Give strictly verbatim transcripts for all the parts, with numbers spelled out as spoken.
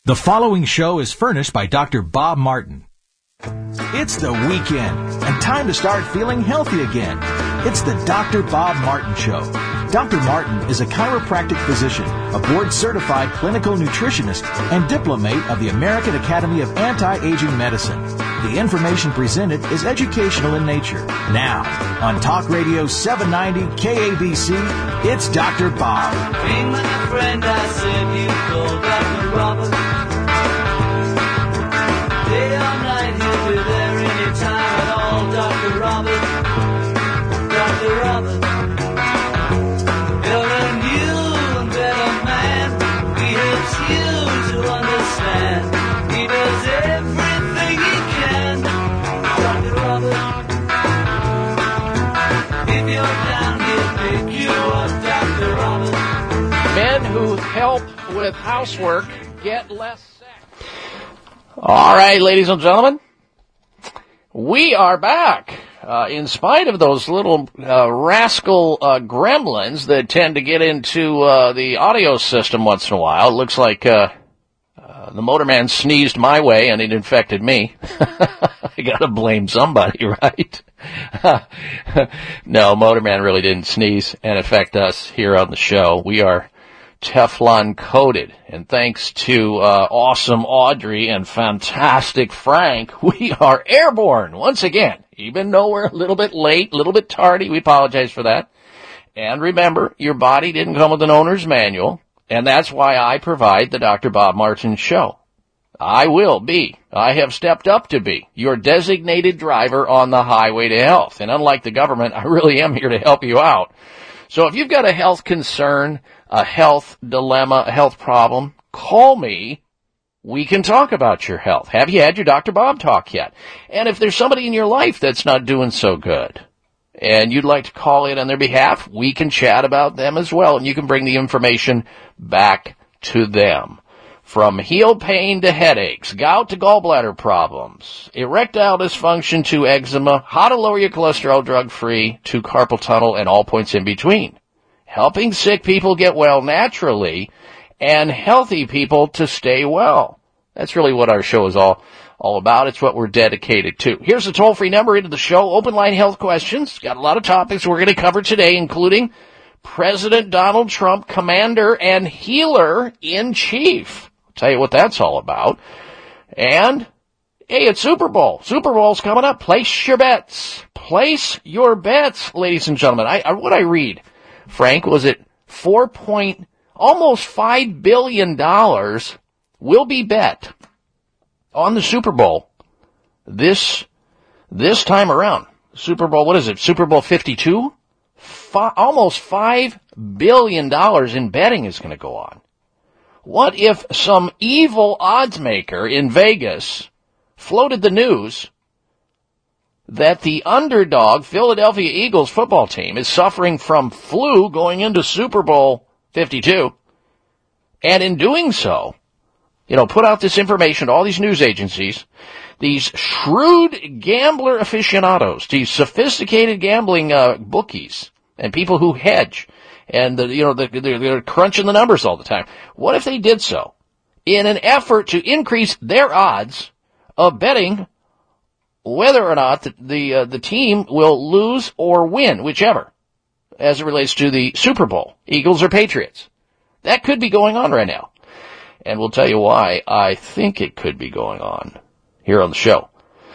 The following show is furnished by Doctor Bob Martin. It's the weekend, and time to start feeling healthy again. It's the Doctor Bob Martin Show. Doctor Martin is a chiropractic physician, a board-certified clinical nutritionist, and diplomate of the American Academy of Anti-Aging Medicine. The information presented is educational in nature. Now, on Talk Radio seven ninety K A B C, it's Doctor Bob. Hey, my friend, I said you called Doctor Robert. Day or night, he'll be there anytime at all. Doctor Robert, Doctor Robert. You're a new and better man. He helps you to understand. He does everything he can. Doctor Robert. If you're down, he'll pick you up. Doctor Robert. Men who help with housework get less sex. All right, ladies and gentlemen, we are back. Uh, in spite of those little uh, rascal uh, gremlins that tend to get into uh, the audio system once in a while, it looks like uh, uh, the motorman sneezed my way and it infected me. I gotta blame somebody, right? No, motorman really didn't sneeze and affect us here on the show. We are Teflon coated, and thanks to uh, awesome Audrey and fantastic Frank, we are airborne once again. Even though we're a little bit late, a little bit tardy, we apologize for that. And remember, your body didn't come with an owner's manual, and that's why I provide the Doctor Bob Martin Show. I will be, I have stepped up to be, your designated driver on the highway to health. And unlike the government, I really am here to help you out. So if you've got a health concern, a health dilemma, a health problem, call me. We can talk about your health. Have you had your Doctor Bob talk yet? And if there's somebody in your life that's not doing so good, and you'd like to call in on their behalf, we can chat about them as well, and you can bring the information back to them. From heel pain to headaches, gout to gallbladder problems, erectile dysfunction to eczema, how to lower your cholesterol drug-free to carpal tunnel and all points in between. Helping sick people get well naturally and healthy people to stay well. That's really what our show is all, all about. It's what we're dedicated to. Here's the toll-free number into the show. Open line health questions. Got a lot of topics we're going to cover today, including President Donald Trump, commander and healer in chief. I'll tell you what that's all about. And, hey, it's Super Bowl. Super Bowl's coming up. Place your bets. Place your bets, ladies and gentlemen. I, I what I read, Frank, was it four point, almost five billion dollars will be bet on the Super Bowl this, this time around. Super Bowl, what is it? Super Bowl fifty-two? Fi- almost five billion dollars in betting is going to go on. What if some evil odds maker in Vegas floated the news that the underdog Philadelphia Eagles football team is suffering from flu going into Super Bowl fifty-two, and in doing so, you know, put out this information to all these news agencies, these shrewd gambler aficionados, these sophisticated gambling uh, bookies, and people who hedge, and the, you know, the, they're, they're crunching the numbers all the time. What if they did so in an effort to increase their odds of betting whether or not the the, uh, the team will lose or win, whichever, as it relates to the Super Bowl, Eagles or Patriots? That could be going on right now. And we'll tell you why I think it could be going on here on the show.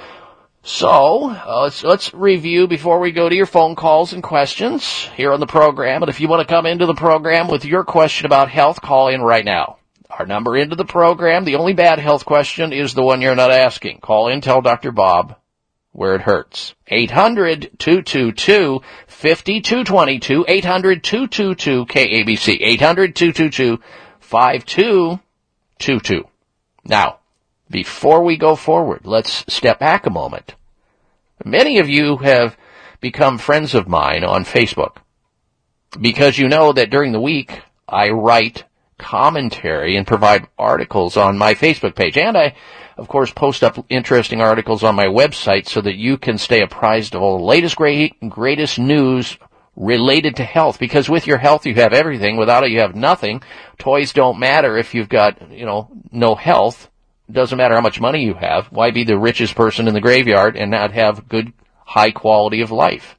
So, uh, let's, let's review before we go to your phone calls and questions here on the program. And if you want to come into the program with your question about health, call in right now. Our number into the program, the only bad health question is the one you're not asking. Call in, tell Doctor Bob where it hurts. eight hundred, two two two, five two two two, eight hundred, two two two, K A B C, eight hundred, two two two, five two two two. Now, before we go forward, let's step back a moment. Many of you have become friends of mine on Facebook because you know that during the week I write commentary and provide articles on my Facebook page. And I, of course, post up interesting articles on my website so that you can stay apprised of all the latest great, greatest news related to health, because with your health you have everything. Without it you have nothing. Toys don't matter if you've got, you know, no health. It doesn't matter how much money you have. Why be the richest person in the graveyard and not have good, high quality of life?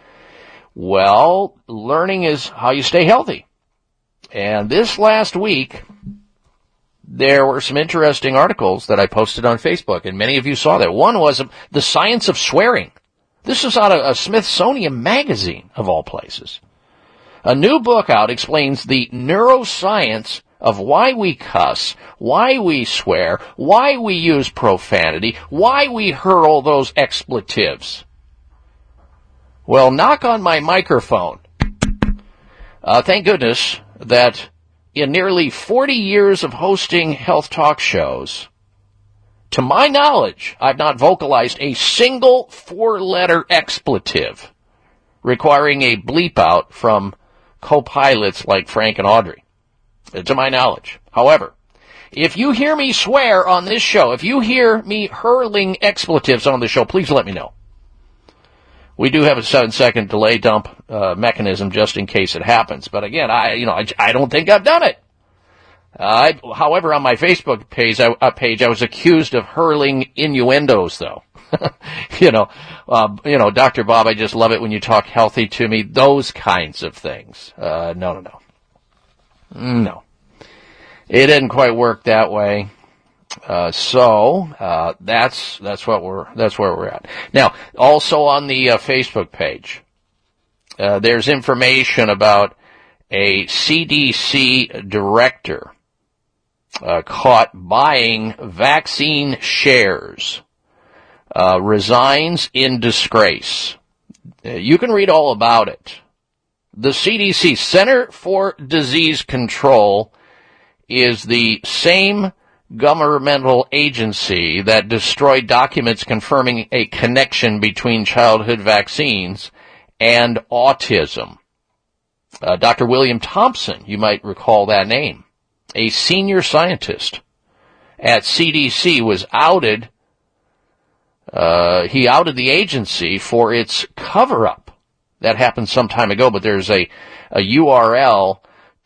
Well, learning is how you stay healthy. And this last week, there were some interesting articles that I posted on Facebook, and many of you saw that. One was The Science of Swearing. This is out of a Smithsonian magazine, of all places. A new book out explains the neuroscience of why we cuss, why we swear, why we use profanity, why we hurl those expletives. Well, knock on my microphone. Uh, thank goodness that in nearly forty years of hosting health talk shows, to my knowledge, I've not vocalized a single four-letter expletive requiring a bleep out from co-pilots like Frank and Audrey. To my knowledge. However, if you hear me swear on this show, if you hear me hurling expletives on the show, please let me know. We do have a seven-second delay dump uh, mechanism just in case it happens. But again, I, you know, I, I don't think I've done it. Uh, I, however, on my Facebook page, I, uh, page, I was accused of hurling innuendos, though. you know, uh, you know, Doctor Bob, I just love it when you talk healthy to me. Those kinds of things. Uh, no, no, no. No. It didn't quite work that way. Uh, so, uh, that's, that's what we're, that's where we're at. Now, also on the uh, Facebook page, uh, there's information about a C D C director, uh, caught buying vaccine shares, uh, resigns in disgrace. Uh, you can read all about it. The C D C, Center for Disease Control, is the same governmental agency that destroyed documents confirming a connection between childhood vaccines and autism. Uh, Doctor William Thompson, you might recall that name, a senior scientist at C D C, was outed. Uh, he outed the agency for its cover-up. That happened some time ago, but there's a, a U R L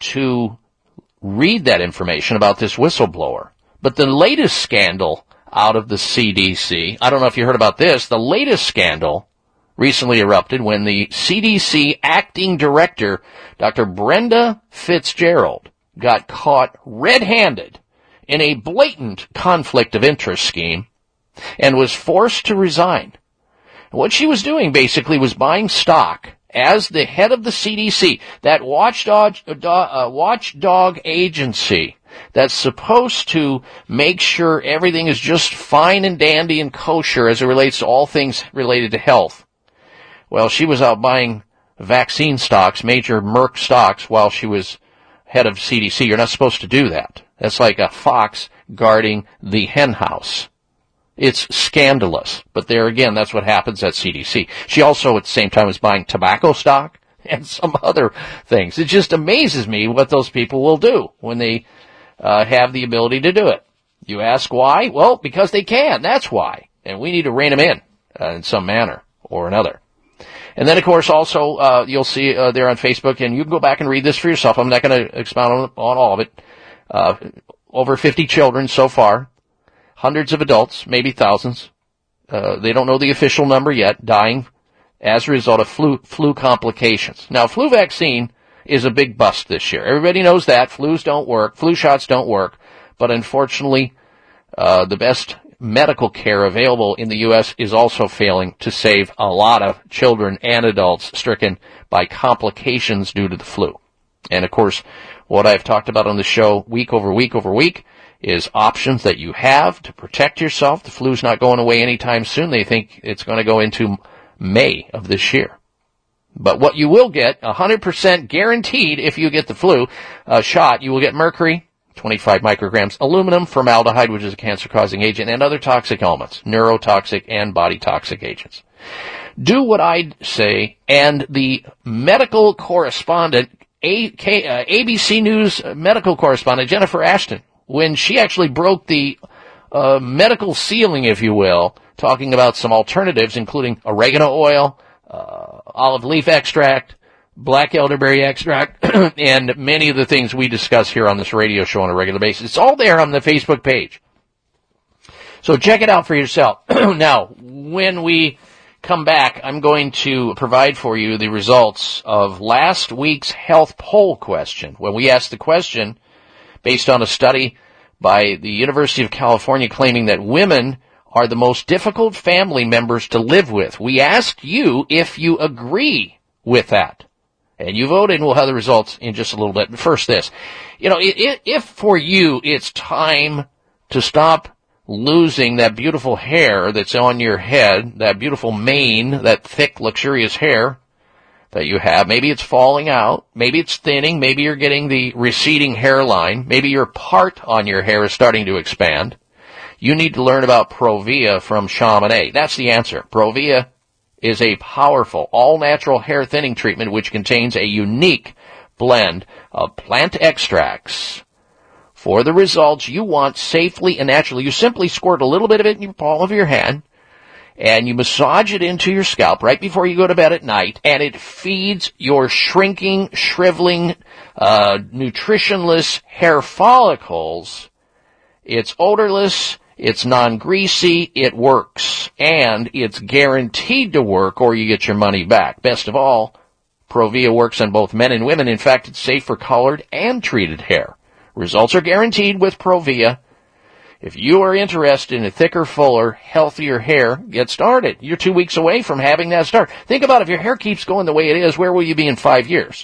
to read that information about this whistleblower. But the latest scandal out of the C D C, I don't know if you heard about this, the latest scandal recently erupted when the C D C acting director, Doctor Brenda Fitzgerald, got caught red-handed in a blatant conflict of interest scheme and was forced to resign. What she was doing basically was buying stock as the head of the C D C, that watchdog, uh, watchdog agency that's supposed to make sure everything is just fine and dandy and kosher as it relates to all things related to health. Well, she was out buying vaccine stocks, major Merck stocks, while she was head of C D C. You're not supposed to do that. That's like a fox guarding the hen house. It's scandalous. But there again, that's what happens at C D C. She also at the same time was buying tobacco stock and some other things. It just amazes me what those people will do when they uh, have the ability to do it. You ask why? Well, because they can. That's why. And we need to rein them in uh, in some manner or another. And then, of course, also, uh, you'll see uh, there on Facebook, and you can go back and read this for yourself. I'm not going to expound on, on all of it. Uh, over fifty children so far, hundreds of adults, maybe thousands. Uh, they don't know the official number yet, dying as a result of flu, flu complications. Now, flu vaccine is a big bust this year. Everybody knows that. Flus don't work. Flu shots don't work. But unfortunately, uh, the best medical care available in the U S is also failing to save a lot of children and adults stricken by complications due to the flu. And of course, what I've talked about on the show week over week over week is options that you have to protect yourself. The flu's not going away anytime soon. They think it's going to go into May of this year. But what you will get, one hundred percent guaranteed if you get the flu uh, shot, you will get mercury, twenty-five micrograms, aluminum, formaldehyde, which is a cancer-causing agent, and other toxic elements, neurotoxic and body toxic agents. Do what I say, and the medical correspondent, A K, uh, A B C News medical correspondent, Jennifer Ashton, when she actually broke the uh, medical ceiling, if you will, talking about some alternatives, including oregano oil, uh, olive leaf extract, black elderberry extract, and many of the things we discuss here on this radio show on a regular basis. It's all there on the Facebook page. So check it out for yourself. Now, when we come back, I'm going to provide for you the results of last week's health poll question. When we asked the question, based on a study by the University of California claiming that women are the most difficult family members to live with, we asked you if you agree with that. And you voted, and we'll have the results in just a little bit. But first this, you know, if, if for you it's time to stop losing that beautiful hair that's on your head, that beautiful mane, that thick, luxurious hair that you have. Maybe it's falling out. Maybe it's thinning. Maybe you're getting the receding hairline. Maybe your part on your hair is starting to expand. You need to learn about Provia from Chamonix. That's the answer. Provia is a powerful, all-natural hair thinning treatment which contains a unique blend of plant extracts. For the results you want safely and naturally, you simply squirt a little bit of it in your palm of your hand, and you massage it into your scalp right before you go to bed at night, and it feeds your shrinking, shriveling, uh, nutritionless hair follicles. It's odorless, it's non-greasy, it works, and it's guaranteed to work or you get your money back. Best of all, Provia works on both men and women. In fact, it's safe for colored and treated hair. Results are guaranteed with Provia. If you are interested in a thicker, fuller, healthier hair, get started. You're two weeks away from having that start. Think about if your hair keeps going the way it is, where will you be in five years?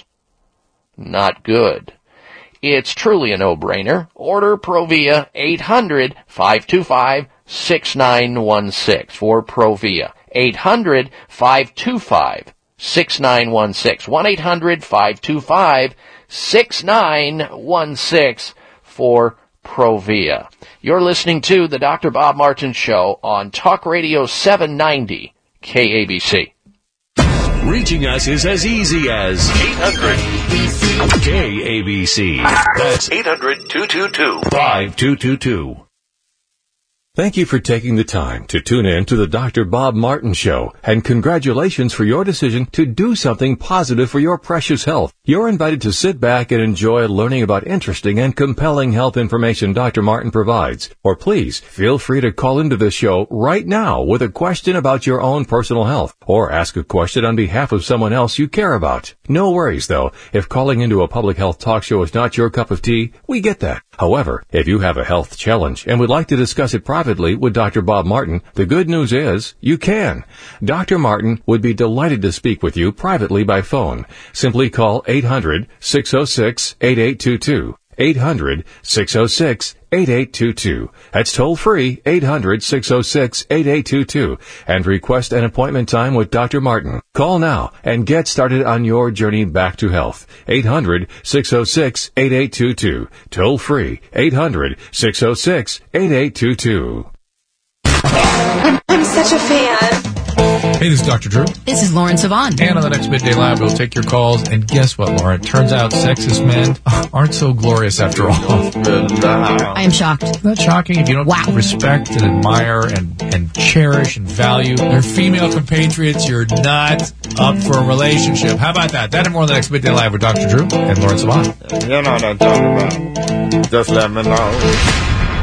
Not good. It's truly a no-brainer. Order Provia, eight hundred, five two five, six nine one six for Provia. eight hundred, five two five, six nine one six. one eight hundred, five two five, six nine one six for Provia. You're listening to the Doctor Bob Martin Show on Talk Radio seven ninety K A B C. Reaching us is as easy as eight hundred K A B C. That's eight hundred, two two two, five two two two. Thank you for taking the time to tune in to the Doctor Bob Martin Show, and congratulations for your decision to do something positive for your precious health. You're invited to sit back and enjoy learning about interesting and compelling health information Doctor Martin provides. Or please, feel free to call into the show right now with a question about your own personal health, or ask a question on behalf of someone else you care about. No worries, though. If calling into a public health talk show is not your cup of tea, we get that. However, if you have a health challenge and would like to discuss it privately with Doctor Bob Martin, the good news is you can. Doctor Martin would be delighted to speak with you privately by phone. Simply call eight hundred, six oh six, eight eight two two. eight hundred, six oh six, eight eight two two. That's toll free, eight hundred, six oh six, eight eight two two, and request an appointment time with Doctor Martin. Call now and get started on your journey back to health. eight hundred, six oh six, eight eight two two. Toll free, eight hundred, six oh six, eight eight two two. I'm, I'm such a fan. Hey, this is Doctor Drew. This is Lauren Savant. And on the next Midday Live, we'll take your calls. And guess what, Lauren? Turns out sexist men aren't so glorious after all. I am shocked. Isn't that shocking? If you don't wow. respect and admire and, and cherish and value your female compatriots, you're not up for a relationship. How about that? That and more on the next Midday Live with Doctor Drew and Lauren Savant. You know what I'm talking about. Just let me know.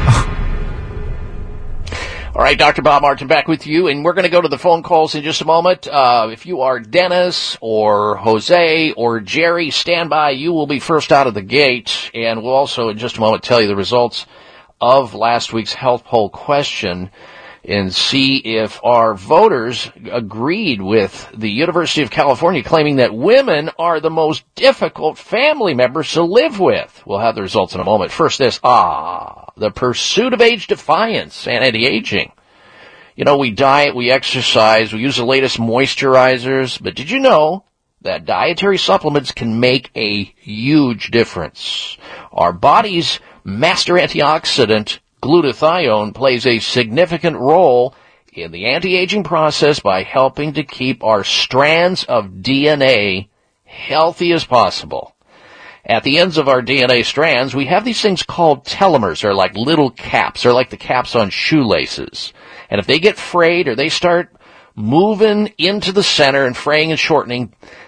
All right, Doctor Bob Martin back with you, and we're going to go to the phone calls in just a moment. Uh, if you are Dennis or Jose or Jerry, stand by. You will be first out of the gate, and we'll also in just a moment tell you the results of last week's health poll question and see if our voters agreed with the University of California claiming that women are the most difficult family members to live with. We'll have the results in a moment. First this, ah, the pursuit of age defiance and anti-aging. You know, we diet, we exercise, we use the latest moisturizers, but did you know that dietary supplements can make a huge difference? Our body's master antioxidant, glutathione, plays a significant role in the anti-aging process by helping to keep our strands of D N A healthy as possible. At the ends of our D N A strands, we have these things called telomeres. They're like little caps. They're like the caps on shoelaces. And if they get frayed or they start moving into the center and fraying and shortening,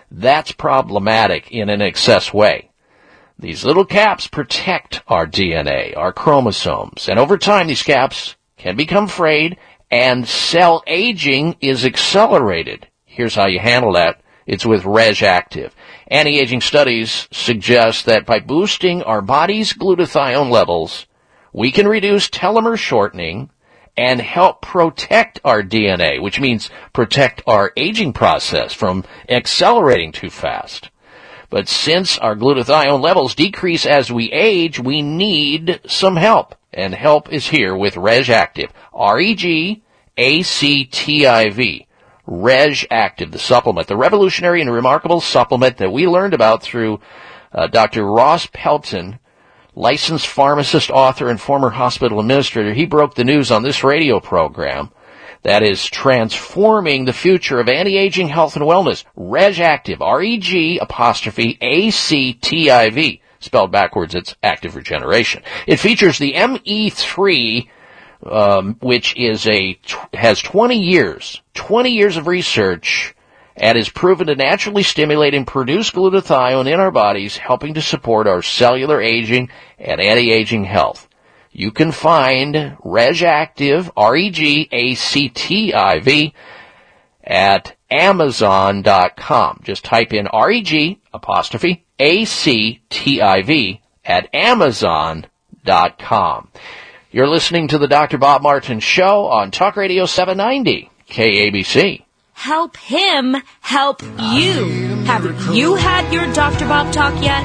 that's problematic in an excess way. These little caps protect our D N A, our chromosomes, and over time these caps can become frayed and cell aging is accelerated. Here's how you handle that. It's with RegActive. Anti-aging studies suggest that by boosting our body's glutathione levels, we can reduce telomere shortening and help protect our D N A, which means protect our aging process from accelerating too fast. But since our glutathione levels decrease as we age, we need some help. And help is here with RegActive. R E G A C T I V. RegActive, the supplement, the revolutionary and remarkable supplement that we learned about through uh, Doctor Ross Pelton, licensed pharmacist, author, and former hospital administrator. He broke the news on this radio program that is transforming the future of anti-aging health and wellness. RegActive, R E G apostrophe A C T I V. Spelled backwards, it's active regeneration. It features the M E three, um, which is a, has twenty years, twenty years of research, and is proven to naturally stimulate and produce glutathione in our bodies, helping to support our cellular aging and anti-aging health. You can find RegActive, R E G A C T I V, at Amazon dot com. Just type in R E G apostrophe A C T I V at Amazon dot com. You're listening to the Doctor Bob Martin Show on Talk Radio seven ninety K A B C. Help him help you. Have you had your Doctor Bob talk yet?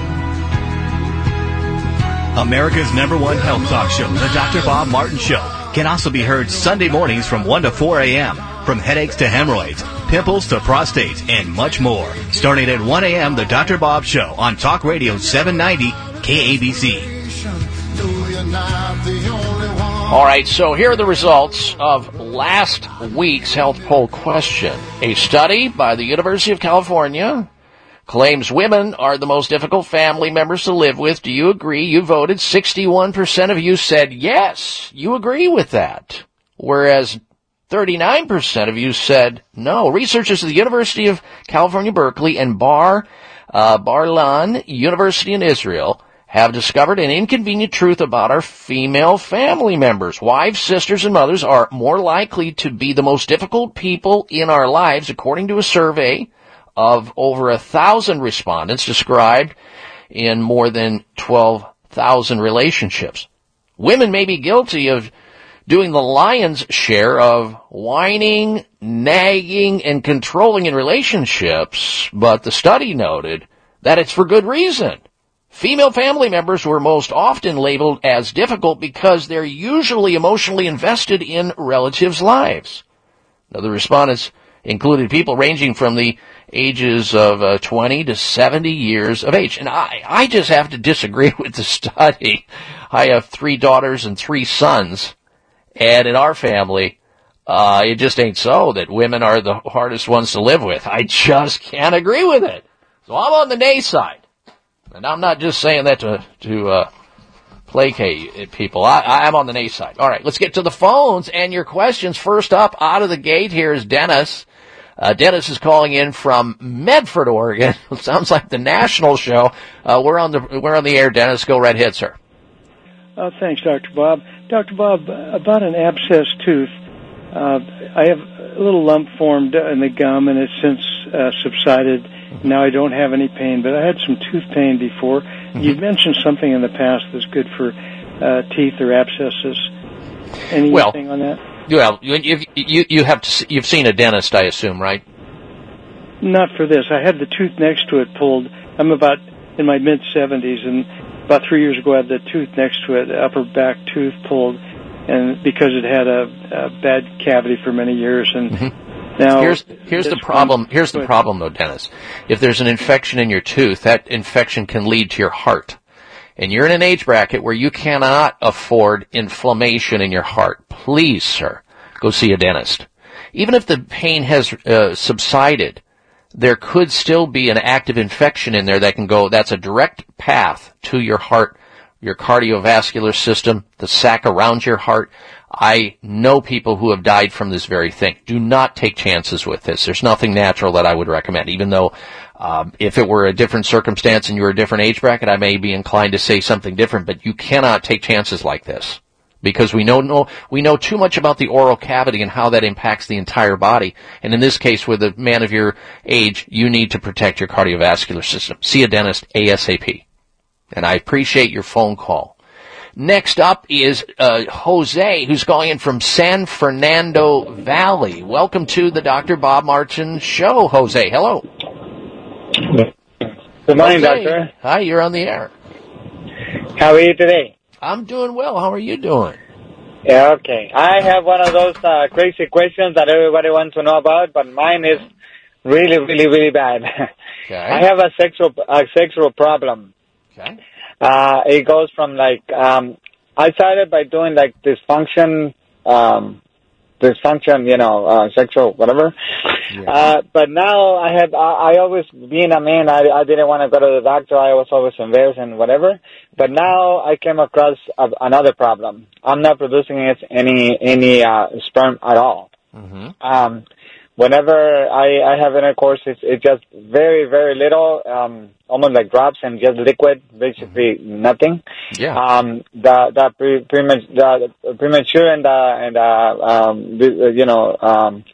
America's number one health talk show, the Doctor Bob Martin Show, can also be heard Sunday mornings from one to four a.m. From headaches to hemorrhoids, pimples to prostate, and much more. Starting at one a.m., the Doctor Bob Show on Talk Radio seven ninety K A B C. All right, so here are the results of last week's health poll question. A study by the University of California claims women are the most difficult family members to live with. Do you agree? You voted. sixty-one percent of you said yes, you agree with that. Whereas thirty-nine percent of you said no. Researchers at the University of California, Berkeley, and Bar, uh, Bar-Ilan University in Israel have discovered an inconvenient truth about our female family members. Wives, sisters, and mothers are more likely to be the most difficult people in our lives, according to a survey of over a thousand respondents described in more than twelve thousand relationships. Women may be guilty of doing the lion's share of whining, nagging, and controlling in relationships, but the study noted that it's for good reason. Female family members were most often labeled as difficult because they're usually emotionally invested in relatives' lives. Now, the respondents included people ranging from the ages of uh, twenty to seventy years of age. And I, I just have to disagree with the study. I have three daughters and three sons. And in our family, uh, it just ain't so that women are the hardest ones to live with. I just can't agree with it. So I'm on the nay side. And I'm not just saying that to, to, uh, placate people. I, I'm on the nay side. All right, let's get to the phones and your questions. First up, out of the gate, here is Dennis. Uh, Dennis is calling in from Medford, Oregon. Sounds like the national show. Uh, we're on the, we're on the air, Dennis. Go right ahead, sir. Uh, thanks, Doctor Bob. Doctor Bob, about an abscessed tooth. Uh, I have a little lump formed in the gum, and it's since uh, subsided. Mm-hmm. Now I don't have any pain, but I had some tooth pain before. Mm-hmm. You've mentioned something in the past that's good for uh, teeth or abscesses. Anything well, on that? Well, you, you, you have to, you've seen a dentist, I assume, right? Not for this. I had the tooth next to it pulled. I'm about in my mid-seventies, and about three years ago I had the tooth next to it, the upper back tooth pulled, and because it had a, a bad cavity for many years. And mm-hmm. now here's here's the problem. Here's the problem, though, Dennis. If there's an infection in your tooth, that infection can lead to your heart. And you're in an age bracket where you cannot afford inflammation in your heart. Please, sir, go see a dentist. Even if the pain has uh, subsided, there could still be an active infection in there that can go, that's a direct path to your heart your cardiovascular system, the sac around your heart. I know people who have died from this very thing. Do not take chances with this. There's nothing natural that I would recommend, even though um, if it were a different circumstance and you were a different age bracket, I may be inclined to say something different, but you cannot take chances like this because we know, know we know too much about the oral cavity and how that impacts the entire body. And in this case, with a man of your age, you need to protect your cardiovascular system. See a dentist ASAP. And I appreciate your phone call. Next up is uh, Jose, who's calling in from San Fernando Valley. Welcome to the Doctor Bob Martin Show, Jose. Hello. Good morning, Jose. Doctor. Hi, you're on the air. How are you today? I'm doing well. How are you doing? Yeah, okay. I have one of those uh, crazy questions that everybody wants to know about, but mine is really, really, really bad. Okay. I have a sexual a sexual problem. Okay. Uh, it goes from like, um, I started by doing like dysfunction, um, dysfunction, you know, uh, sexual, whatever. Yeah. Uh, but now I have, I, I always, being a man, I, I didn't want to go to the doctor. I was always embarrassed and whatever. But now I came across a, another problem. I'm not producing any, any, uh, sperm at all. Mm-hmm. Um, whenever I, I have intercourse, it's, it's just very, very little, um, almost like drops and just liquid, basically mm-hmm. nothing. Yeah. Um, the, the, pre, premat- the premature and, uh, and, uh, um, the, you know, um,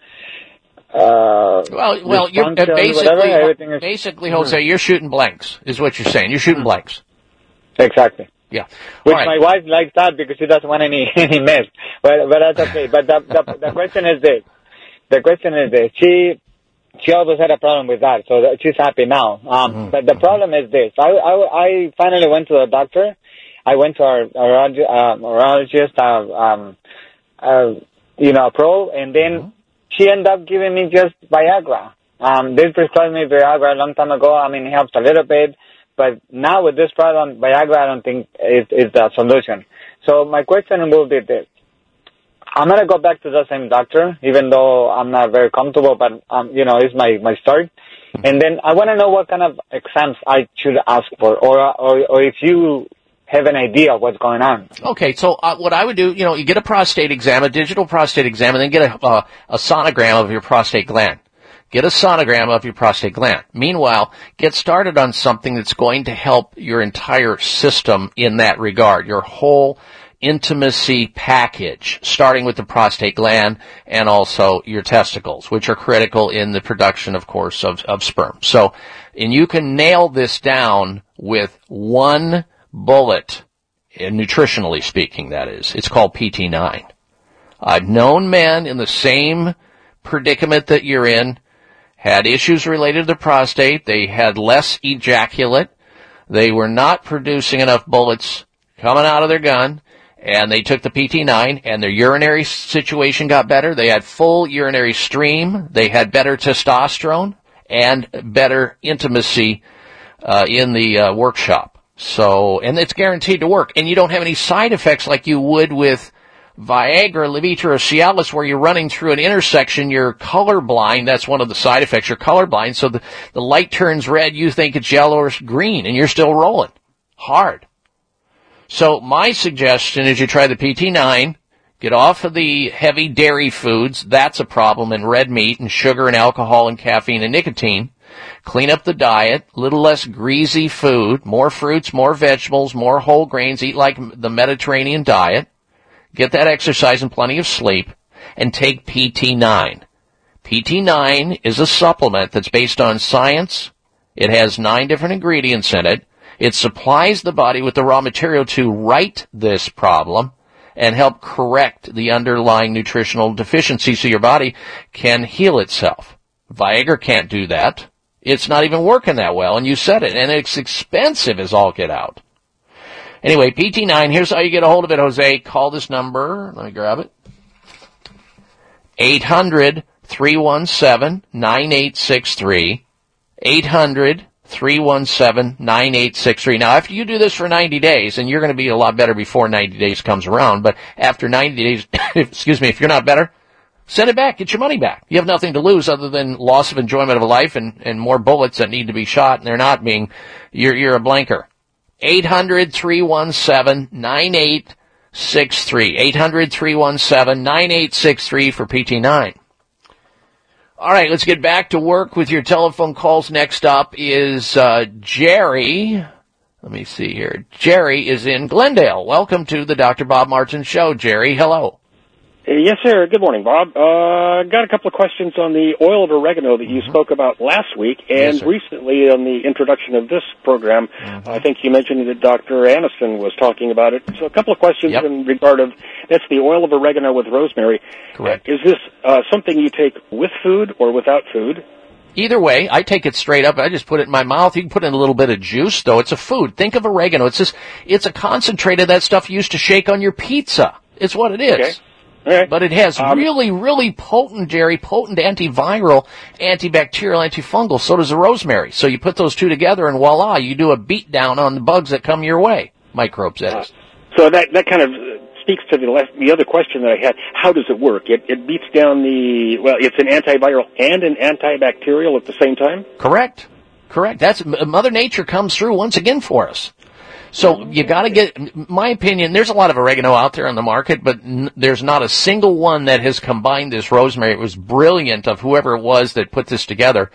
uh, well, well, you're uh, basically, whatever, is, basically, Jose, mm-hmm. you're shooting blanks, is what you're saying. You're shooting mm-hmm. blanks. Exactly. Yeah. Which right. my wife likes that because she doesn't want any, any mess. But, but that's okay. But the, the, the question is this. The question is this. She, she always had a problem with that, so that she's happy now. Um, mm-hmm. But the problem is this. I, I, I finally went to the doctor. I went to our, our uh, urologist, uh, um, uh, you know, a pro, and then mm-hmm. she ended up giving me just Viagra. Um, they prescribed me Viagra a long time ago. I mean, it helps a little bit. But now with this problem, Viagra, I don't think is, is the solution. So my question will be this. I'm going to go back to the same doctor, even though I'm not very comfortable, but, um, you know, it's my, my start. And then I want to know what kind of exams I should ask for, or, or, or if you have an idea of what's going on. Okay, so uh, what I would do, you know, you get a prostate exam, a digital prostate exam, and then get a, uh, a sonogram of your prostate gland. Get a sonogram of your prostate gland. Meanwhile, get started on something that's going to help your entire system in that regard, your whole intimacy package, starting with the prostate gland and also your testicles, which are critical in the production, of course, of, of sperm. So, and you can nail this down with one bullet, nutritionally speaking, that is. It's called P T nine. I've known men in the same predicament that you're in, had issues related to the prostate. They had less ejaculate. They were not producing enough bullets coming out of their gun, and they took the P T nine, and their urinary situation got better. They had full urinary stream. They had better testosterone and better intimacy uh, in the uh, workshop. So, and it's guaranteed to work. And you don't have any side effects like you would with Viagra, Levitra, or Cialis, where you're running through an intersection, you're colorblind. That's one of the side effects. You're colorblind, so the, the light turns red, you think it's yellow or green, and you're still rolling hard. So my suggestion is you try the P T nine, get off of the heavy dairy foods. That's a problem, and red meat and sugar and alcohol and caffeine and nicotine. Clean up the diet, a little less greasy food, more fruits, more vegetables, more whole grains, eat like the Mediterranean diet. Get that exercise and plenty of sleep, and take P T nine. P T nine is a supplement that's based on science. It has nine different ingredients in it. It supplies the body with the raw material to right this problem and help correct the underlying nutritional deficiency so your body can heal itself. Viagra can't do that. It's not even working that well, and you said it, and it's expensive as all get out. Anyway, P T nine, here's how you get a hold of it, Jose. Call this number. Let me grab it. eight hundred, three one seven, nine eight six three. eight hundred, three one seven, nine eight six three. Now, after you do this for ninety days, and you're going to be a lot better before ninety days comes around, but after ninety days, excuse me, if you're not better, send it back. Get your money back. You have nothing to lose other than loss of enjoyment of life and, and more bullets that need to be shot, and they're not being, you're, you're a blanker. eight hundred, three one seven, nine eight six three. eight hundred, three one seven, nine eight six three for P T nine. All right, let's get back to work with your telephone calls. Next up is uh, Jerry. Let me see here. Jerry is in Glendale. Welcome to the Doctor Bob Martin Show, Jerry. Hello. Yes, sir. Good morning, Bob. Uh, got a couple of questions on the oil of oregano that you mm-hmm. spoke about last week, and yes, recently on the introduction of this program, mm-hmm. I think you mentioned that Doctor Aniston was talking about it. So a couple of questions yep. in regard of, that's the oil of oregano with rosemary. Correct. Uh, is this uh, something you take with food or without food? Either way, I take it straight up. I just put it in my mouth. You can put in a little bit of juice, though. It's a food. Think of oregano. It's just, it's a concentrate of that stuff you used to shake on your pizza. It's what it is. Okay. Right. But it has um, really, really potent, Jerry, potent antiviral, antibacterial, antifungal. So does the rosemary. So you put those two together and voila, you do a beat down on the bugs that come your way. Microbes, that is. Uh, so that, that kind of speaks to the last, the other question that I had. How does it work? It, it beats down the, well, it's an antiviral and an antibacterial at the same time? Correct. Correct. That's, Mother Nature comes through once again for us. So you got to get, my opinion, there's a lot of oregano out there on the market, but n- there's not a single one that has combined this rosemary. It was brilliant of whoever it was that put this together.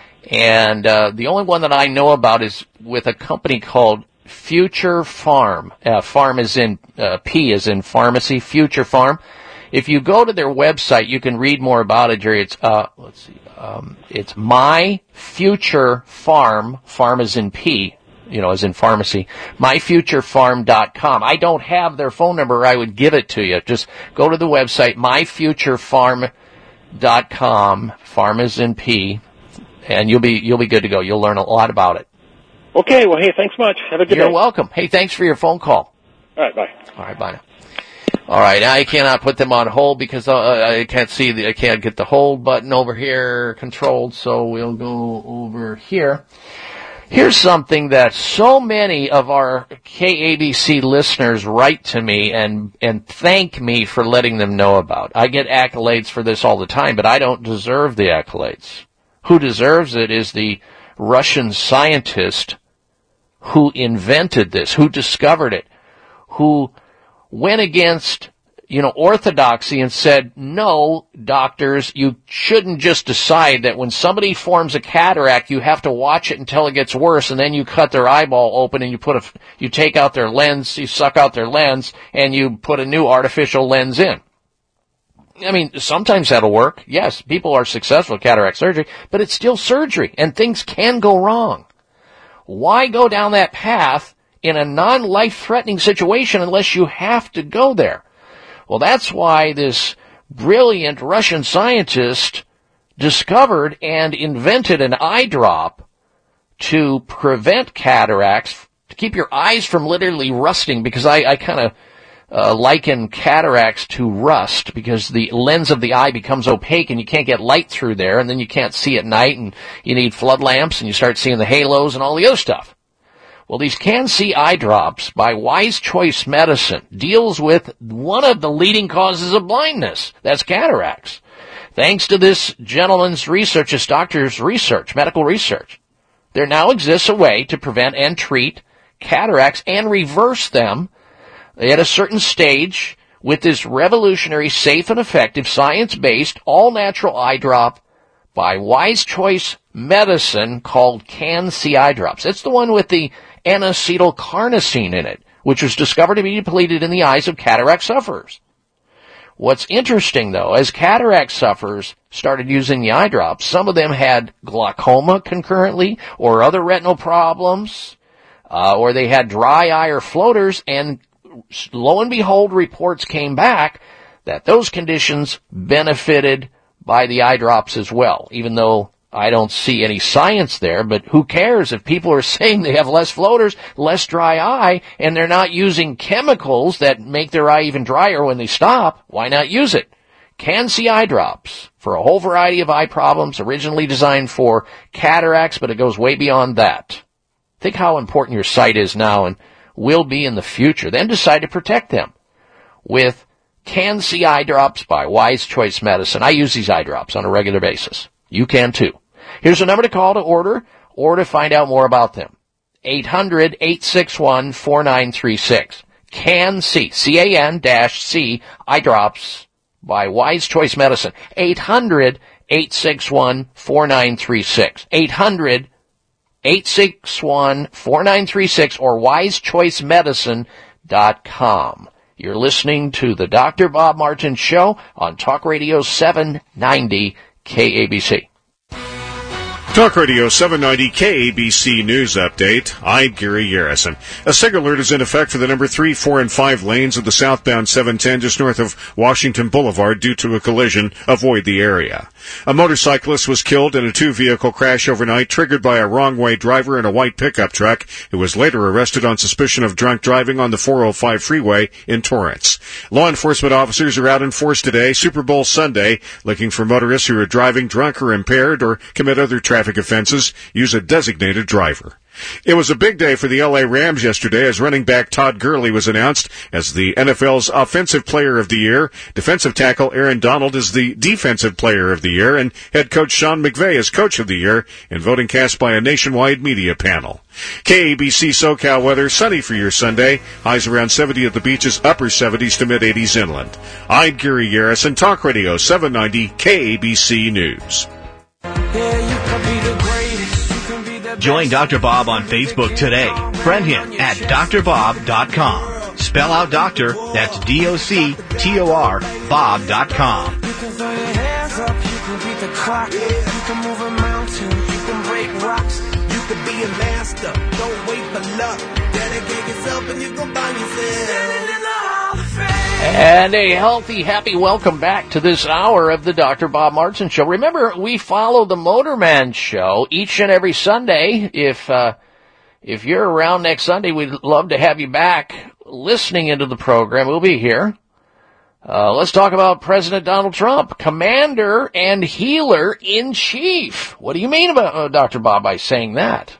And uh, the only one that I know about is with a company called Future Farm. Uh, farm is in, uh, P is in pharmacy, Future Farm. If you go to their website, you can read more about it, Jerry. It's, uh, let's see, um, it's My Future Farm, farm is in P. You know, as in pharmacy, my future farm dot com. I don't have their phone number. I would give it to you. Just go to the website, my future farm dot com. Farm is in P, and you'll be you'll be good to go. You'll learn a lot about it. Okay. Well, hey, thanks much. Have a good day. You're welcome. Hey, thanks for your phone call. All right. Bye. All right. Bye now. All right. I cannot put them on hold because uh, I can't see the I can't get the hold button over here controlled. So we'll go over here. Here's something that so many of our K A B C listeners write to me and, and thank me for letting them know about. I get accolades for this all the time, but I don't deserve the accolades. Who deserves it is the Russian scientist who invented this, who discovered it, who went against, you know, orthodoxy and said, no, doctors, you shouldn't just decide that when somebody forms a cataract, you have to watch it until it gets worse, and then you cut their eyeball open and you put a, you take out their lens, you suck out their lens, and you put a new artificial lens in. I mean, sometimes that'll work. Yes, people are successful at cataract surgery, but it's still surgery, and things can go wrong. Why go down that path in a non-life-threatening situation unless you have to go there? Well, that's why this brilliant Russian scientist discovered and invented an eye drop to prevent cataracts, to keep your eyes from literally rusting, because I, I kind of uh, liken cataracts to rust, because the lens of the eye becomes opaque and you can't get light through there, and then you can't see at night, and you need flood lamps, and you start seeing the halos and all the other stuff. Well, these Can-See eye drops by Wise Choice Medicine deals with one of the leading causes of blindness. That's cataracts. Thanks to this gentleman's research, this doctor's research, medical research, there now exists a way to prevent and treat cataracts and reverse them at a certain stage with this revolutionary, safe and effective, science-based, all-natural eye drop by Wise Choice Medicine called Can-See eye drops. It's the one with the N-acetylcarnosine in it, which was discovered to be depleted in the eyes of cataract sufferers. What's interesting, though, as cataract sufferers started using the eye drops, some of them had glaucoma concurrently or other retinal problems, uh, or they had dry eye or floaters, and lo and behold, reports came back that those conditions benefited by the eye drops as well, even though I don't see any science there, but who cares if people are saying they have less floaters, less dry eye, and they're not using chemicals that make their eye even drier when they stop? Why not use it? Can-See eye drops for a whole variety of eye problems, originally designed for cataracts, but it goes way beyond that. Think how important your sight is now and will be in the future. Then decide to protect them with Can-See eye drops by Wise Choice Medicine. I use these eye drops on a regular basis. You can too. Here's a number to call to order or to find out more about them. eight hundred, eight six one, four nine three six. Can-C, C A N C, eye drops by Wise Choice Medicine. eight hundred, eight six one, four nine three six. eight hundred, eight six one, four nine three six or wise choice medicine dot com. You're listening to the Doctor Bob Martin Show on Talk Radio seven ninety K A B C. Talk Radio seven ninety K A B C News Update. I'm Gary Garrison. A SIG alert is in effect for the number three, four, and five lanes of the southbound seven ten just north of Washington Boulevard due to a collision. Avoid the area. A motorcyclist was killed in a two-vehicle crash overnight triggered by a wrong-way driver in a white pickup truck who was later arrested on suspicion of drunk driving on the four oh five freeway in Torrance. Law enforcement officers are out in force today, Super Bowl Sunday, looking for motorists who are driving drunk or impaired or commit other traffic offenses. Use a designated driver. It was a big day for the L A Rams yesterday as running back Todd Gurley was announced as the N F L's Offensive Player of the Year. Defensive tackle Aaron Donald is the Defensive Player of the Year, and head coach Sean McVay is Coach of the Year in voting cast by a nationwide media panel. K A B C SoCal weather, sunny for your Sunday. Highs around seventy at the beaches, upper seventies to mid-eighties inland. I'm Gary Garrison, Talk Radio seven ninety K A B C News. Join Doctor Bob on Facebook today. Friend him at d r bob dot com. Spell out doctor, that's D O C T O R, bob dot com. You can throw your hands up, you can beat the clock. You can move a mountain, you can break rocks. You can be a master, don't wait for luck. Dedicate yourself and you can find yourself standing in the Hall of Fame. And a healthy, happy welcome back to this hour of the Doctor Bob Martin Show. Remember, we follow the Motorman Show each and every Sunday. If uh, if you're around next Sunday, we'd love to have you back listening into the program. We'll be here. Uh, let's talk about President Donald Trump, Commander and Healer-in-Chief. What do you mean about uh, Doctor Bob by saying that?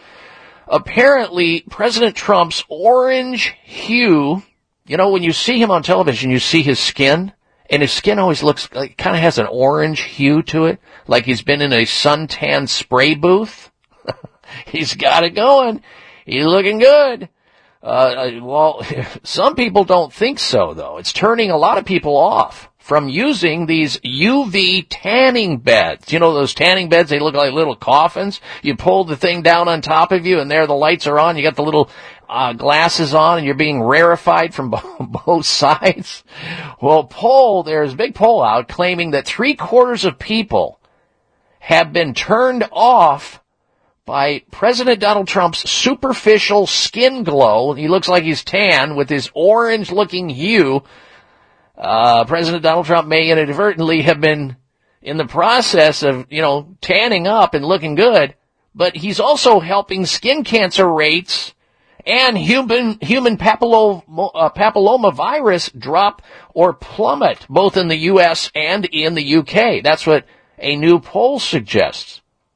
Apparently, President Trump's orange hue, you know, when you see him on television, you see his skin, and his skin always looks like, kind of has an orange hue to it, like he's been in a suntan spray booth. He's got it going. He's looking good. Uh, well, some people don't think so, though. It's turning a lot of people off from using these U V tanning beds. You know those tanning beds, they look like little coffins. You pull the thing down on top of you, and there the lights are on. You got the little uh, glasses on, and you're being rarefied from both sides. Well, poll, there's a big poll out claiming that three-quarters of people have been turned off by President Donald Trump's superficial skin glow. He looks like he's tan with his orange-looking hue. Uh, President Donald Trump may inadvertently have been in the process of, you know, tanning up and looking good, but he's also helping skin cancer rates and human human papilloma, uh, papilloma virus drop or plummet, both in the U S and in the U K. That's what a new poll suggests.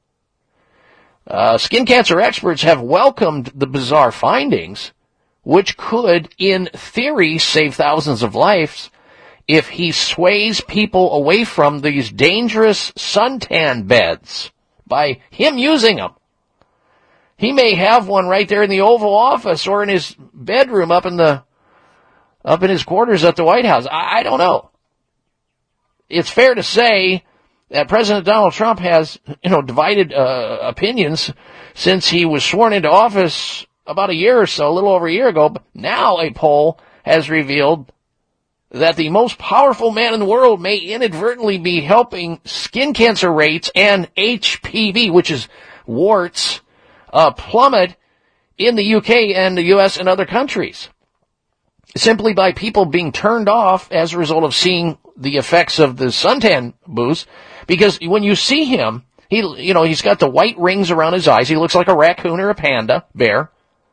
Uh, skin cancer experts have welcomed the bizarre findings, which could, in theory, save thousands of lives if he sways people away from these dangerous suntan beds by him using them. He may have one right there in the Oval Office or in his bedroom up in the up in his quarters at the White House. I, I don't know. It's fair to say that President Donald Trump has, you know, divided uh, opinions since he was sworn into office about a year or so, a little over a year ago. But now a poll has revealed that the most powerful man in the world may inadvertently be helping skin cancer rates and H P V, which is warts, uh, plummet in the U K and the U S and other countries, simply by people being turned off as a result of seeing the effects of the suntan booths. Because when you see him, he, you know, he's got the white rings around his eyes. He looks like a raccoon or a panda bear.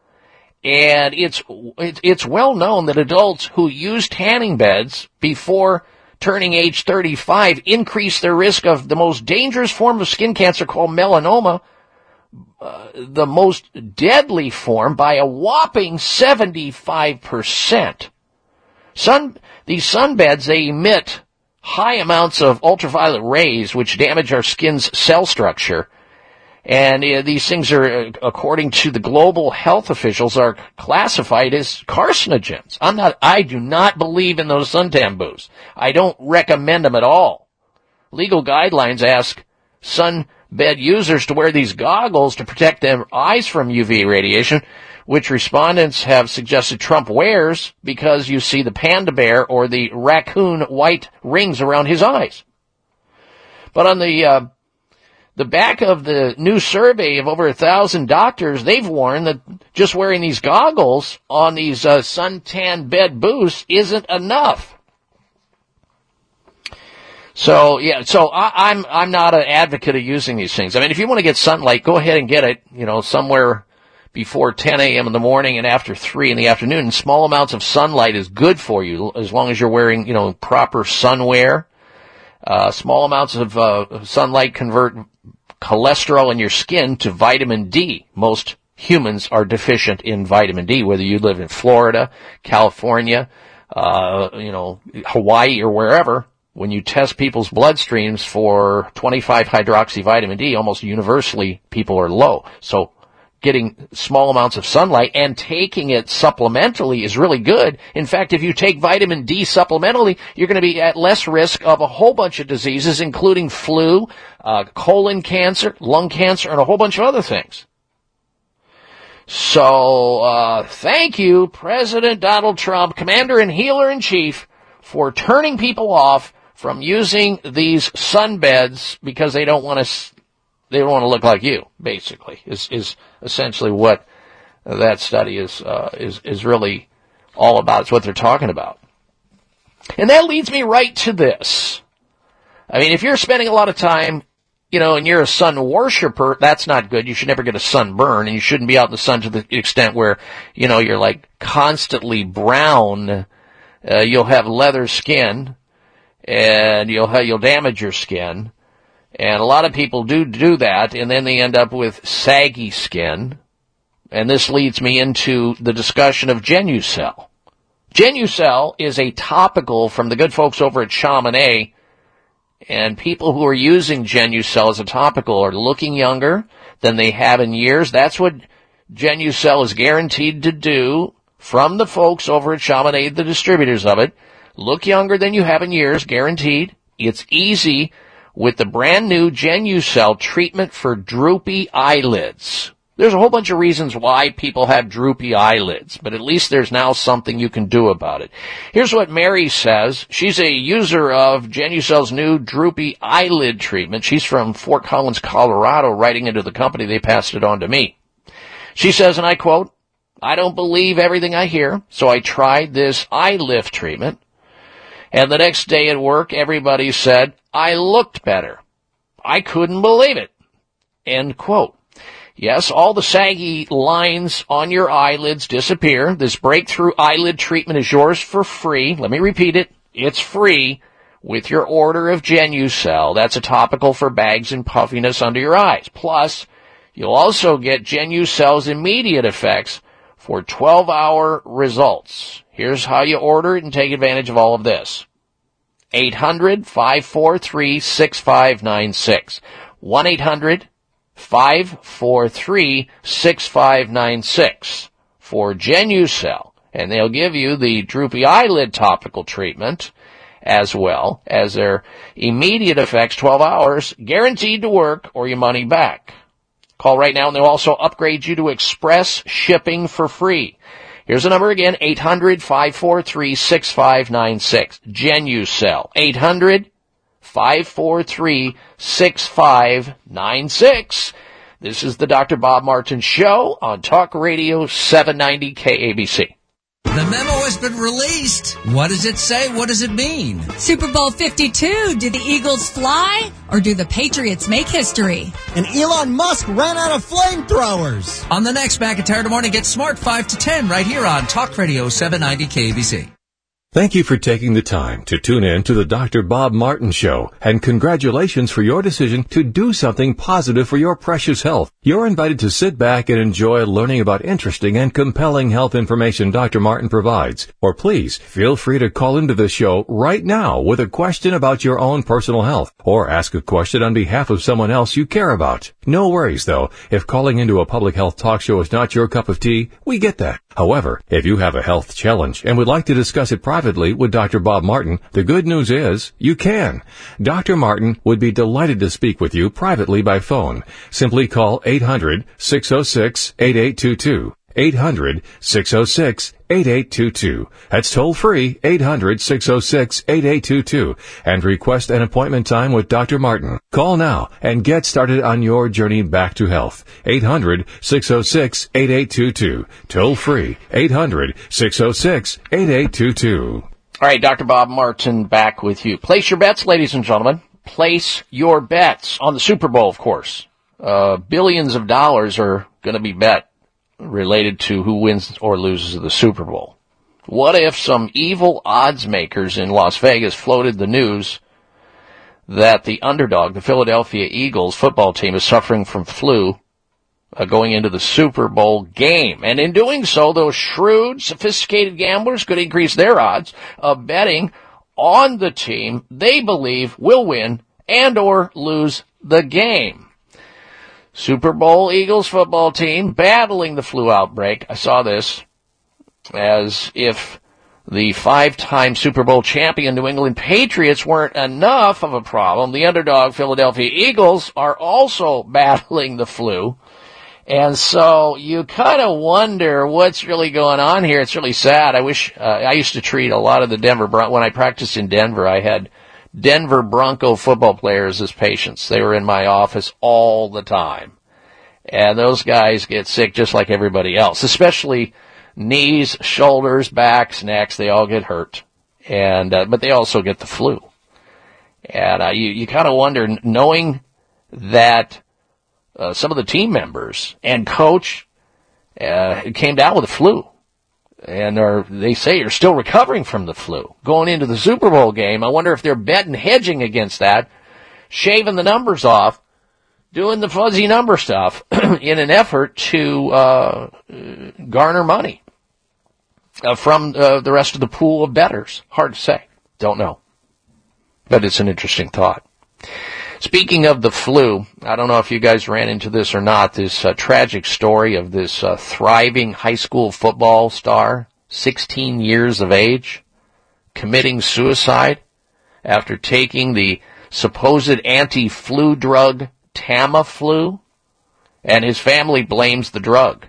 And it's, it's well known that adults who use tanning beds before turning age thirty-five increase their risk of the most dangerous form of skin cancer called melanoma, uh, the most deadly form, by a whopping seventy-five percent. Sun, these sunbeds, they emit high amounts of ultraviolet rays which damage our skin's cell structure. And uh, these things are, uh, according to the global health officials, are classified as carcinogens. I'm not, I do not believe in those suntan booths. I don't recommend them at all. Legal guidelines ask sunbed users to wear these goggles to protect their eyes from U V radiation, which respondents have suggested Trump wears because you see the panda bear or the raccoon white rings around his eyes. But on the, uh, the back of the new survey of over a thousand doctors, they've warned that just wearing these goggles on these uh, suntan bed booths isn't enough. So yeah, so I, I'm I'm not an advocate of using these things. I mean, if you want to get sunlight, go ahead and get it. You know, somewhere before ten a.m. in the morning and after three in the afternoon. Small amounts of sunlight is good for you as long as you're wearing, you know, proper sunwear. Uh, small amounts of uh, sunlight convert cholesterol in your skin to vitamin D. Most humans are deficient in vitamin D, whether you live in Florida, California, uh, you know, Hawaii or wherever. When you test people's bloodstreams for twenty-five hydroxy vitamin D, almost universally people are low. So getting small amounts of sunlight and taking it supplementally is really good. In fact, if you take vitamin D supplementally, you're going to be at less risk of a whole bunch of diseases, including flu, uh, colon cancer, lung cancer, and a whole bunch of other things. So, uh, thank you, President Donald Trump, Commander and Healer-in-Chief, for turning people off from using these sunbeds because they don't want to They don't want to look like you, basically, is, is essentially what that study is, uh, is, is really all about. It's what they're talking about. And that leads me right to this. I mean, if you're spending a lot of time, you know, and you're a sun worshiper, that's not good. You should never get a sunburn, and you shouldn't be out in the sun to the extent where, you know, you're like constantly brown. Uh, you'll have leather skin, and you'll have, you'll damage your skin. And a lot of people do do that, and then they end up with saggy skin. And this leads me into the discussion of Genucel. Genucel is a topical from the good folks over at Chamonix, and people who are using Genucel as a topical are looking younger than they have in years. That's what Genucel is guaranteed to do from the folks over at Chamonix, the distributors of it. Look younger than you have in years, guaranteed. It's easy with the brand new Genucel treatment for droopy eyelids. There's a whole bunch of reasons why people have droopy eyelids, but at least there's now something you can do about it. Here's what Mary says. She's a user of Genucel's new droopy eyelid treatment. She's from Fort Collins, Colorado, writing into the company. They passed it on to me. She says, and I quote, "I don't believe everything I hear, so I tried this eye lift treatment. And the next day at work, everybody said I looked better. I couldn't believe it." End quote. Yes, all the saggy lines on your eyelids disappear. This breakthrough eyelid treatment is yours for free. Let me repeat it. It's free with your order of Genucel. That's a topical for bags and puffiness under your eyes. Plus, you'll also get Genucel's immediate effects for twelve-hour results. Here's how you order it and take advantage of all of this. eight hundred, five four three, six five nine six. one eight hundred, five four three, six five nine six for Genucel. And they'll give you the droopy eyelid topical treatment as well as their immediate effects, twelve hours, guaranteed to work or your money back. Call right now and they'll also upgrade you to express shipping for free. Here's the number again, eight hundred, five four three, six five nine six. Genucel, eight hundred, five four three, six five nine six. This is the Doctor Bob Martin Show on Talk Radio seven ninety K A B C. The memo has been released. What does it say? What does it mean? Super Bowl fifty-two. Do the Eagles fly or do the Patriots make history? And Elon Musk ran out of flamethrowers. On the next McIntyre in the Morning, get smart five to ten right here on Talk Radio seven ninety K A B C. Thank you for taking the time to tune in to the Doctor Bob Martin Show, and congratulations for your decision to do something positive for your precious health. You're invited to sit back and enjoy learning about interesting and compelling health information Doctor Martin provides. Or please feel free to call into the show right now with a question about your own personal health, or ask a question on behalf of someone else you care about. No worries though, if calling into a public health talk show is not your cup of tea, we get that. However, if you have a health challenge and would like to discuss it privately with Doctor Bob Martin, the good news is you can. Doctor Martin would be delighted to speak with you privately by phone. Simply call eight hundred, six oh six, eight eight two two. eight hundred, six oh six, eight eight two two. That's toll free, eight hundred, six oh six, eight eight two two, and request an appointment time with Doctor Martin. Call now and get started on your journey back to health. eight hundred, six oh six, eight eight two two. Toll free, eight hundred, six oh six, eight eight two two. All right, Doctor Bob Martin back with you. Place your bets, ladies and gentlemen. Place your bets on the Super Bowl, of course. Uh, billions of dollars are going to be bet related to who wins or loses the Super Bowl. What if some evil odds makers in Las Vegas floated the news that the underdog, the Philadelphia Eagles football team, is suffering from flu uh, going into the Super Bowl game? And in doing so, those shrewd, sophisticated gamblers could increase their odds of betting on the team they believe will win and or lose the game. Super Bowl Eagles football team battling the flu outbreak. I saw this as if the five-time Super Bowl champion New England Patriots weren't enough of a problem. The underdog Philadelphia Eagles are also battling the flu. And so you kind of wonder what's really going on here. It's really sad. I wish, uh, I used to treat a lot of the Denver, Bron- when I practiced in Denver, I had Denver Bronco football players as patients. They were in my office all the time. And those guys get sick just like everybody else, especially knees, shoulders, backs, necks. They all get hurt. And, uh, but they also get the flu. And, uh, you, you kind of wonder, knowing that, uh, some of the team members and coach, uh, came down with the flu. And are, they say you're still recovering from the flu. Going into the Super Bowl game, I wonder if they're betting hedging against that, shaving the numbers off, doing the fuzzy number stuff in an effort to uh garner money uh, from uh, the rest of the pool of bettors. Hard to say. Don't know. But it's an interesting thought. Speaking of the flu, I don't know if you guys ran into this or not, this uh, tragic story of this uh, thriving high school football star, sixteen years of age, committing suicide after taking the supposed anti-flu drug Tamiflu, and his family blames the drug.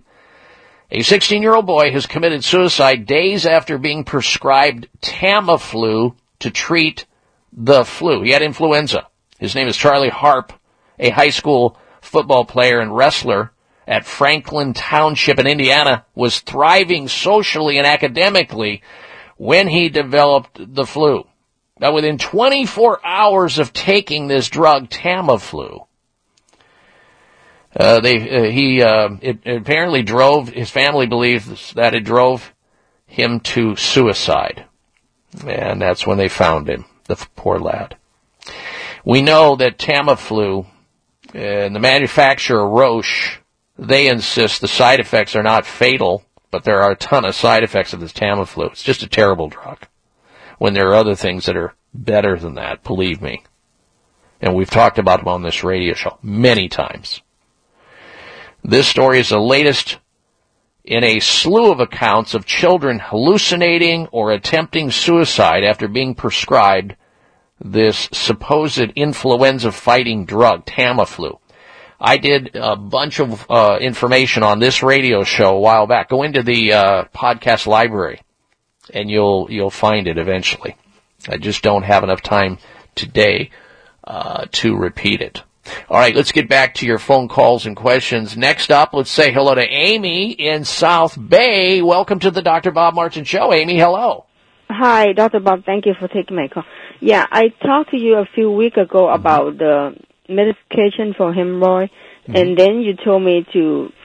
A sixteen-year-old boy has committed suicide days after being prescribed Tamiflu to treat the flu. He had influenza. His name is Charlie Harp, a high school football player and wrestler at Franklin Township in Indiana, was thriving socially and academically when he developed the flu. Now, within twenty-four hours of taking this drug, Tamiflu, uh, they, uh, he, uh, it, it apparently drove, his family believes that it drove him to suicide. And that's when they found him, the poor lad. We know that Tamiflu, and the manufacturer Roche, they insist the side effects are not fatal, but there are a ton of side effects of this Tamiflu. It's just a terrible drug, when there are other things that are better than that, believe me. And we've talked about them on this radio show many times. This story is the latest in a slew of accounts of children hallucinating or attempting suicide after being prescribed this supposed influenza-fighting drug, Tamiflu. I did a bunch of uh, information on this radio show a while back. Go into the uh, podcast library, and you'll you'll find it eventually. I just don't have enough time today uh, to repeat it. All right, let's get back to your phone calls and questions. Next up, let's say hello to Amy in South Bay. Welcome to the Doctor Bob Martin Show. Amy, hello. Hi, Doctor Bob. Thank you for taking my call. Yeah, I talked to you a few weeks ago about the medication for hemorrhoid, mm-hmm. and then you told me to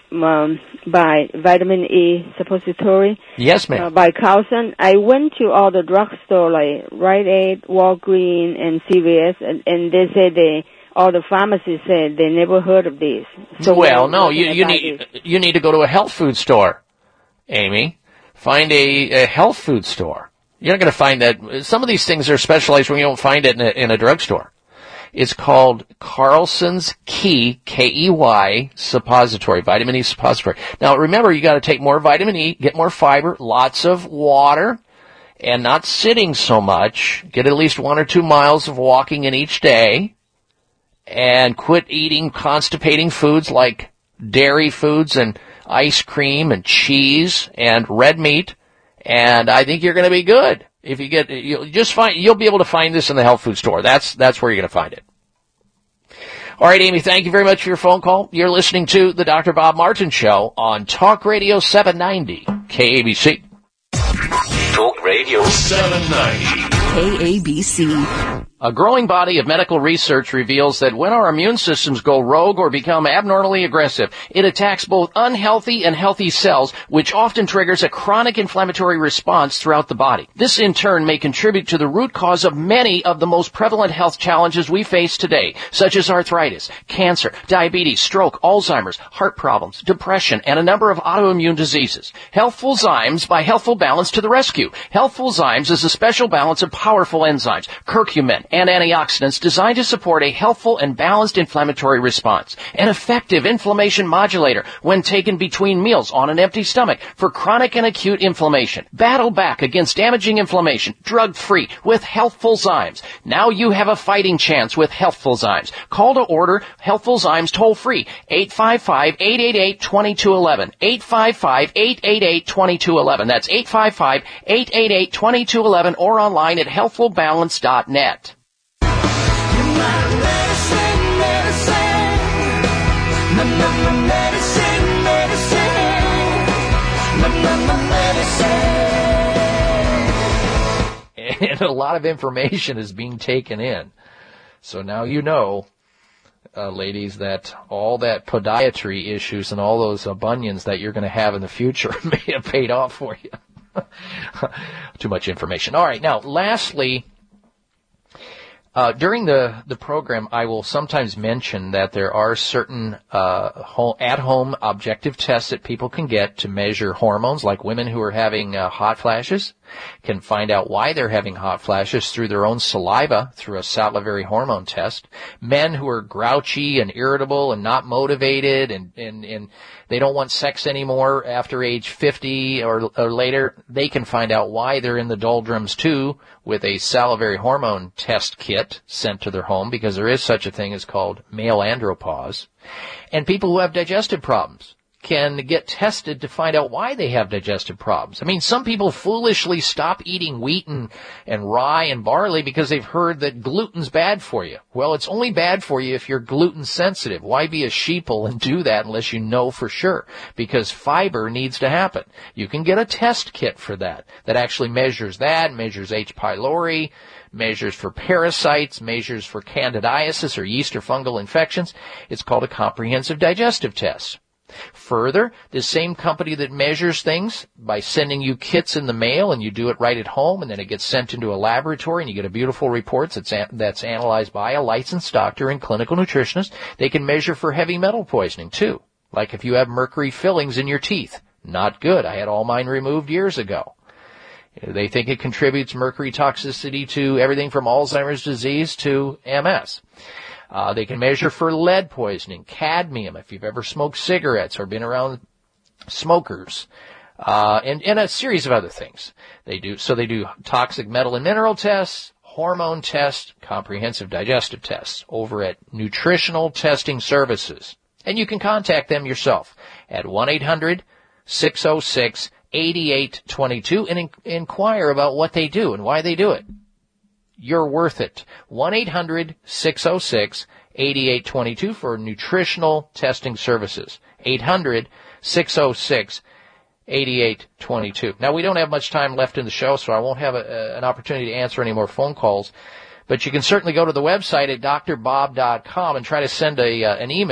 um, by Vitamin E Suppository. Yes, ma'am. Uh, by Carlson. I went to all the drugstore like Rite Aid, Walgreens, and C V S, and, and they said they, all the pharmacists said they never heard of this. So well, no, you, you need this. you need to go to a health food store, Amy. Find a, a health food store. You're not going to find that. Some of these things are specialized when you don't find it in a, in a drugstore. It's called Carlson's Key, K E Y, suppository, vitamin E suppository. Now, remember, you got to take more vitamin E, get more fiber, lots of water, and not sitting so much. Get at least one or two miles of walking in each day, and quit eating constipating foods like dairy foods and ice cream and cheese and red meat, and I think you're going to be good. If you get, you'll just find, you'll be able to find this in the health food store. That's, that's where you're going to find it. All right, Amy, thank you very much for your phone call. You're listening to the Doctor Bob Martin Show on Talk Radio seven ninety K A B C. Talk Radio seven ninety K A B C. A growing body of medical research reveals that when our immune systems go rogue or become abnormally aggressive, it attacks both unhealthy and healthy cells, which often triggers a chronic inflammatory response throughout the body. This, in turn, may contribute to the root cause of many of the most prevalent health challenges we face today, such as arthritis, cancer, diabetes, stroke, Alzheimer's, heart problems, depression, and a number of autoimmune diseases. Healthful Zymes by Healthful Balance to the rescue. Healthful Zymes is a special balance of powerful enzymes, curcumin, and antioxidants designed to support a healthful and balanced inflammatory response. An effective inflammation modulator when taken between meals on an empty stomach for chronic and acute inflammation. Battle back against damaging inflammation, drug-free with Healthful Zymes. Now you have a fighting chance with Healthful Zymes. Call to order Healthful Zymes toll-free, eight five five, eight eight eight, two two one one, eight five five, eight eight eight, two two one one. That's eight five five, eight eight eight, two two one one or online at healthful balance dot net. And a lot of information is being taken in. So now you know, uh, ladies, that all that podiatry issues and all those uh, bunions that you're going to have in the future may have paid off for you. Too much information. All right. Now, lastly, Uh, during the, the program, I will sometimes mention that there are certain uh, home, at-home objective tests that people can get to measure hormones, like women who are having uh, hot flashes can find out why they're having hot flashes through their own saliva, through a salivary hormone test. Men who are grouchy and irritable and not motivated and, and, and they don't want sex anymore after age fifty or, or later, they can find out why they're in the doldrums too with a salivary hormone test kit sent to their home, because there is such a thing as called male andropause. And people who have digestive problems can get tested to find out why they have digestive problems. I mean, some people foolishly stop eating wheat and, and rye and barley because they've heard that gluten's bad for you. Well, it's only bad for you if you're gluten sensitive. Why be a sheeple and do that unless you know for sure? Because fiber needs to happen. You can get a test kit for that, that actually measures that, measures H. pylori, measures for parasites, measures for candidiasis or yeast or fungal infections. It's called a comprehensive digestive test. Further, the same company that measures things by sending you kits in the mail, and you do it right at home, and then it gets sent into a laboratory and you get a beautiful report that's, an- that's analyzed by a licensed doctor and clinical nutritionist. They can measure for heavy metal poisoning too, like if you have mercury fillings in your teeth. Not good. I had all mine removed years ago. They think it contributes mercury toxicity to everything from Alzheimer's disease to M S. Uh, they can measure for lead poisoning, cadmium, if you've ever smoked cigarettes or been around smokers, uh, and, and a series of other things. They do, so they do toxic metal and mineral tests, hormone tests, comprehensive digestive tests over at Nutritional Testing Services. And you can contact them yourself at one eight hundred, six oh six, eight eight two two and in- inquire about what they do and why they do it. You're worth it. one eight hundred, six oh six, eight eight two two for Nutritional Testing Services. eight hundred, six oh six, eight eight two two. Now, we don't have much time left in the show, so I won't have a, a, an opportunity to answer any more phone calls. But you can certainly go to the website at d r bob dot com and try to send a uh, an email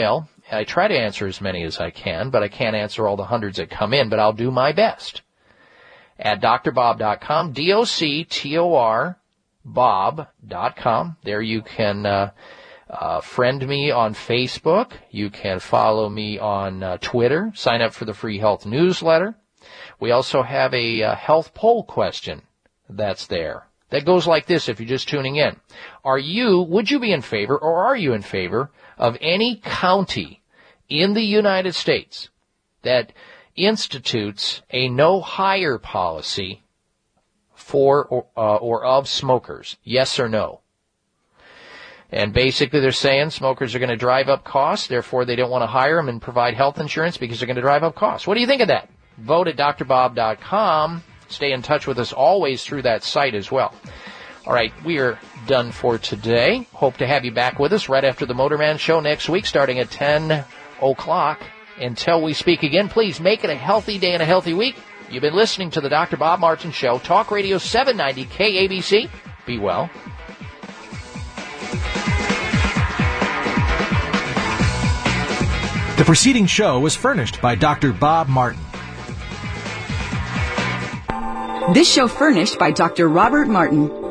I try to answer as many as I can, but I can't answer all the hundreds that come in, but I'll do my best. At D R bob dot com, D O C T O R, Bob dot com. There you can uh, uh, friend me on Facebook. You can follow me on uh, Twitter. Sign up for the free health newsletter. We also have a uh, health poll question that's there. That goes like this if you're just tuning in. Are you, would you be in favor, or are you in favor of any county in the United States that institutes a no-hire policy for or, uh, or of smokers? Yes or no? And basically they're saying smokers are going to drive up costs, therefore they don't want to hire them and provide health insurance because they're going to drive up costs. What do you think of that? Vote at D R bob dot com. Stay in touch with us always through that site as well. All right, we are done for today. Hope to have you back with us right after the Motorman Show next week starting at ten o'clock. Until we speak again, please make it a healthy day and a healthy week. You've been listening to the Doctor Bob Martin Show, Talk Radio seven ninety K A B C. Be well. The preceding show was furnished by Doctor Bob Martin. This show furnished by Doctor Robert Martin.